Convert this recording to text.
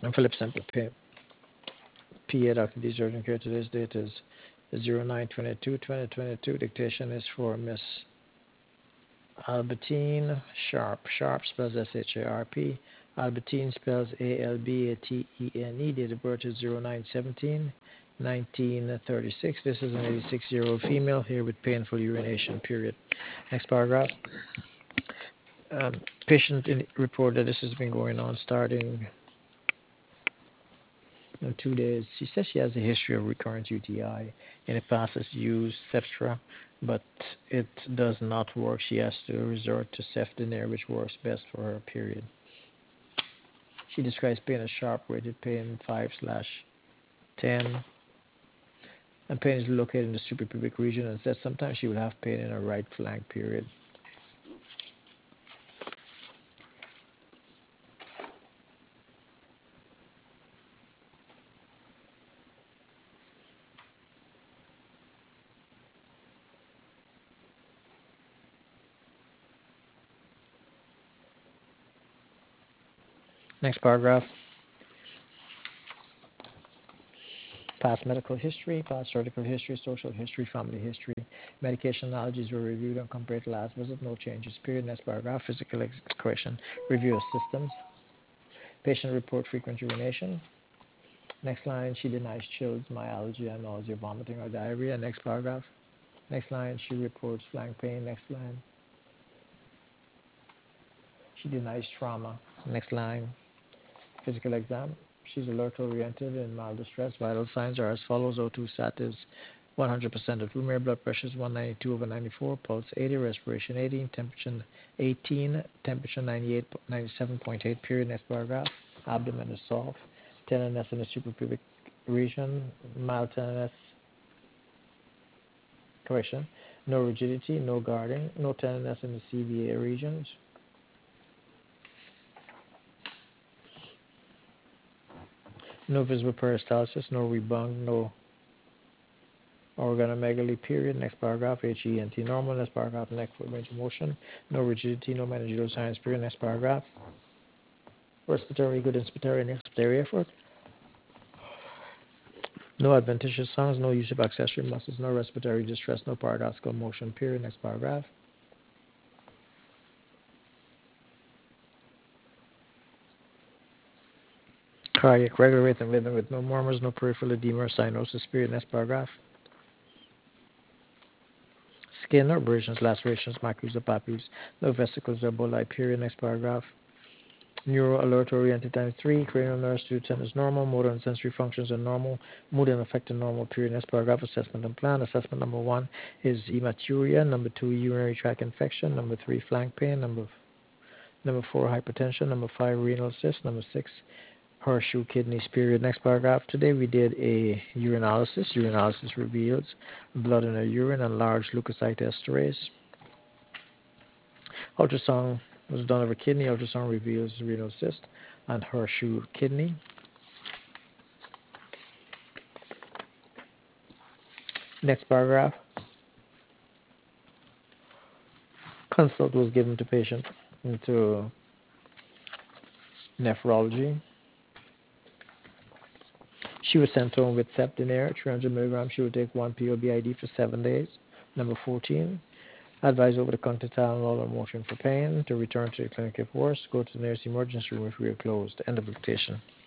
And Philip Semple PA Dr. D's urgent care. Today's date is 09/22/2022. Dictation is for Miss Albertine Sharp. Sharp spells SHARP. Albertine spells ALBATENE. Date of birth is 09/17/1936. This is an 86-year-old female here with painful urination, period. Next paragraph. Um, Patient reported this has been going on starting 2 days. She says she has a history of recurrent UTI. In the past, has used Ceptra, but it does not work. She has to resort to Cefdinir, which works best for her, period. She describes pain as sharp, rated pain 5/10, and pain is located in the suprapubic region, and says sometimes she will have pain in her right flank, period. Next paragraph. Past medical history, past surgical history, social history, family history. Medication allergies were reviewed and compared to last visit. No changes. Period. Next paragraph. Physical correction. Review of systems. Patient report frequent urination. Next line. She denies chills, myalgia, nausea, vomiting, or diarrhea. Next paragraph. Next line. She reports flank pain. Next line. She denies trauma. Next line. Physical exam. She's alert oriented in mild distress. Vital signs are as follows. O2 sat is 100% of room air. Blood pressure is 192/94. Pulse 80. Respiration 18. Temperature 18. Temperature 97.8. Period. Next paragraph. Abdomen is soft. Tenderness in the suprapubic region. Mild tenderness. Correction. No rigidity. No guarding. No tenderness in the CVA regions. No visible peristalsis. No rebound. No organomegaly, period. Next paragraph, HENT normal. Next paragraph, neck foot range of motion. No rigidity, no meningeal signs, period. Next paragraph, respiratory, good inspiratory and expiratory effort. No adventitious sounds, no use of accessory muscles, no respiratory distress, no paradoxical motion, period. Next paragraph. Cardiac regular rate and rhythm with no murmurs, no peripheral edema or cyanosis, period. Next paragraph. Skin or abrasions, lacerations, macules or papules, no vesicles or emboli, period. Next paragraph. Neuro alert oriented times 3. Cranial nerves to 10 is normal. Motor and sensory functions are normal. Mood and affected normal. Period. Next paragraph. Assessment and plan. Assessment number 1 is hematuria. Number 2, urinary tract infection. Number 3, flank pain. Number 4, hypertension. Number 5, renal cyst. Number 6, horseshoe kidneys. Period. Next paragraph. Today we did a urinalysis. Urinalysis reveals blood in her urine and large leukocyte esterase. Ultrasound was done of a kidney. Ultrasound reveals renal cyst and horseshoe kidney. Next paragraph. Consult was given to patient into nephrology. She was sent home with Cefdinir, 300 milligrams. She would take 1 POBID for 7 days. Number 14. Advise over-the-counter Tylenol or morphine for pain. To return to the clinic if worse. Go to the nearest emergency room if we are closed. End of dictation.